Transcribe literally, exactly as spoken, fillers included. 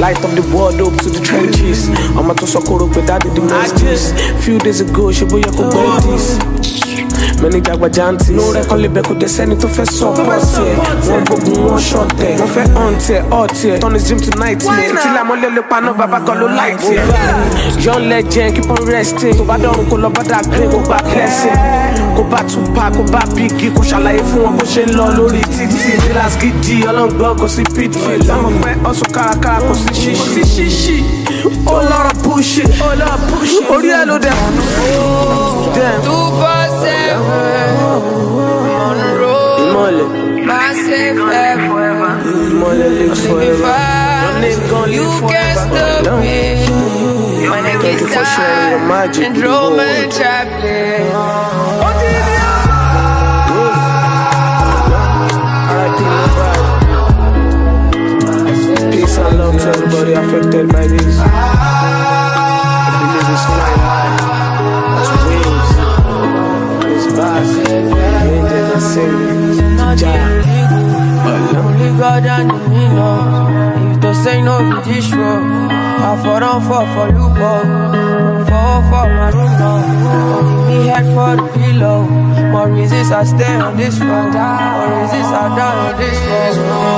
light up the world up to the trenches. I'm a to sokoro pe daddy the messages. Few days ago, she boy ko buy this. Many jagbajanti, no record label could send it to first support here. One bogun, one shot there. One fair on tear, out here. Turn his dream to nightmare. Till I'm on the pano, baba call light here. Young legend, keep on resting. Go back down, go low, but that green, go back blessing. Go back to park, go back biggie. Go shall I phone, go shell low, lori titi. The last giddy, along go, go see pitfall. I'm a man, also karakara, go see shishi. shishi. Oh, lot of bullshit, oh, lot of bullshit. Oh, yeah, no, damn. Two for seven. On the road, massive forever. You can't stop me. When I get started, and Roman Chaplin. Peace and love to everybody affected by this. I believe it's flying high. It's wings. It's back. Angels are singing. Only God and me know. If they say no, be this road. I fall down for for you, boy. Fall for my room now. Me head for the pillow. More reasons I stay on this road. More reasons I die on this road.